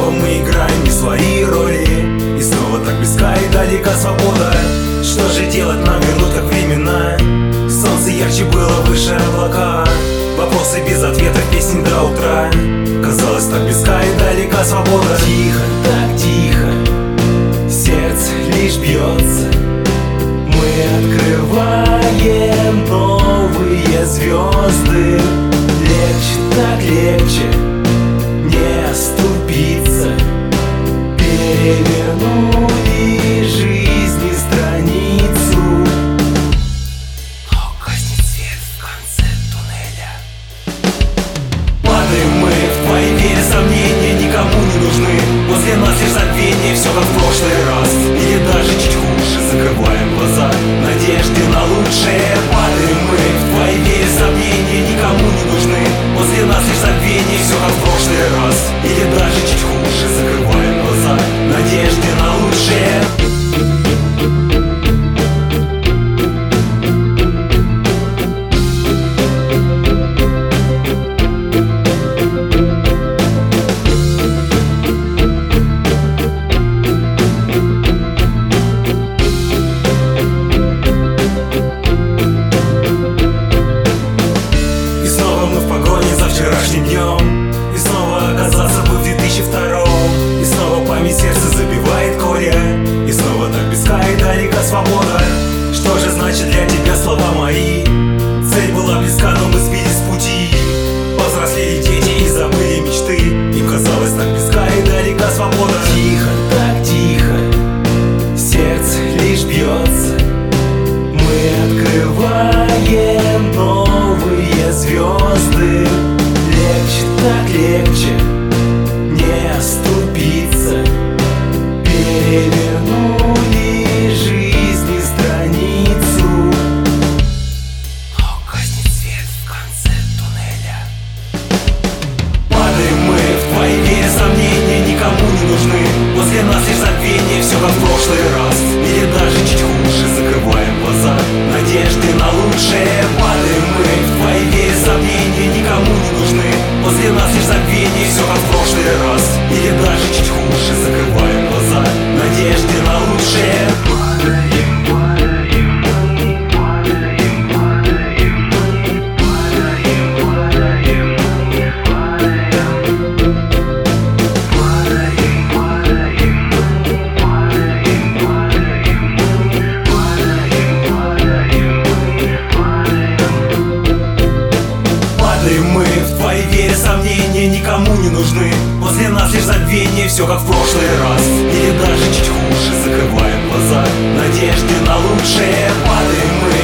снова мы играем не свои роли, и снова так близка и далека свобода. Что же делать нам, вернуть как времена? Солнце ярче было, выше облака. Вопросы без ответов, песни до утра. Казалось, так близка и далека свобода. Тихо, так тихо, сердце лишь бьется. Мы открываем новые звезды. Легче, так легче не оступиться. Перевернули жизни страницу, но гаснет свет в конце туннеля. Падаем мы в твоей вере, сомнения никому не нужны. После нас лишь забвение, все как в прошлый раз. Или даже чуть хуже, закрываем глаза надежды на лучшее. Падаем мы в твоей вере, сомнения никому не нужны. После нас лишь забвение, все как в прошлый раз. Или даже чуть хуже, закрываем глаза надежды на лучшее. Вчерашним днем, и снова оказаться бы в 2002-м. И снова память сердца забивает коря, и снова так близка и далека свобода. Что же значит для тебя слова мои? Цель была близка, но мы сбились с пути. Повзрослели дети и забыли мечты. Им казалось, так близка и далека свобода. Тихо, так тихо, сердце лишь бьется. Мы открываем новые звезды. Легче, так легче не оступиться. Перевернули жизни страницу, но гаснет свет в конце туннеля. Падаем мы в твоей вере, сомнения никому не нужны. После нас лишь забвение, все как в прошлый раз. Или даже чуть хуже, закрываем глаза надежды на лучшее. Падаем мы в твоей вере, сомнения никому не нужны. После нас лишь забвение, все как в прошлый раз. Или даже чуть хуже, закрываем глаза надежды на лучшее. Падаем, падаем, мы падаем, падаем, мы падаем, падаем, мы падаем. Падаем, падаем, мы падаем, падаем, мы падаем, падаем, мы падаем. Падаем мы в твоей вере, сомнения никому не нужны. После нас лишь забвение, все как в прошлый раз. Или даже чуть хуже, закрываем глаза надежды на лучшее. Падаем мы